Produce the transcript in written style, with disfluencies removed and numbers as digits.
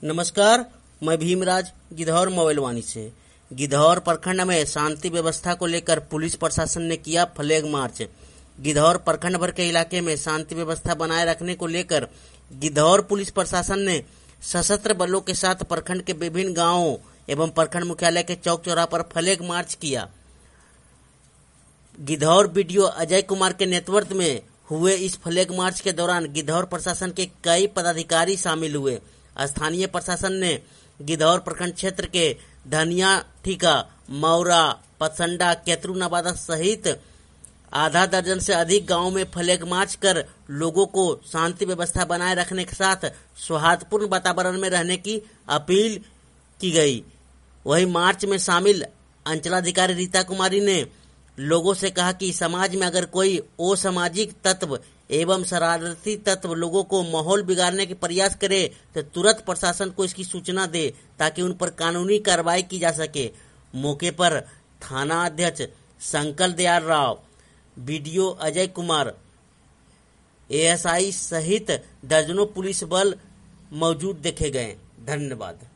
नमस्कार, मैं भीमराज गिद्धौर मोबाइलवानी से। गिद्धौर प्रखंड में शांति व्यवस्था को लेकर पुलिस प्रशासन ने किया फ्लैग मार्च। गिद्धौर प्रखंड भर के इलाके में शांति व्यवस्था बनाए रखने को लेकर गिद्धौर पुलिस प्रशासन ने सशस्त्र बलों के साथ प्रखंड के विभिन्न गांवों एवं प्रखंड मुख्यालय के चौक चौराहे पर फ्लैग मार्च किया। गिद्धौर बीडीओ अजय कुमार के नेतृत्व में हुए इस फ्लैग मार्च के दौरान गिद्धौर प्रशासन के कई पदाधिकारी शामिल हुए। स्थानीय प्रशासन ने गिद्धौर प्रखंड क्षेत्र के धनिया ठीका, मौरा, पसंडा, केतरू नवादा सहित आधा दर्जन से अधिक गांवों में फ्लैग मार्च कर लोगों को शांति व्यवस्था बनाए रखने के साथ सौहार्दपूर्ण वातावरण में रहने की अपील की गई। वहीं मार्च में शामिल अंचलाधिकारी रीता कुमारी ने लोगों से कहा कि समाज में अगर कोई असामाजिक तत्व एवं शरारती तत्व लोगों को माहौल बिगाड़ने के प्रयास करे तो तुरंत प्रशासन को इसकी सूचना दे ताकि उन पर कानूनी कार्रवाई की जा सके। मौके पर थाना अध्यक्ष संकल दयाल राव, बीडीओ अजय कुमार, एएसआई सहित दर्जनों पुलिस बल मौजूद देखे गए। धन्यवाद।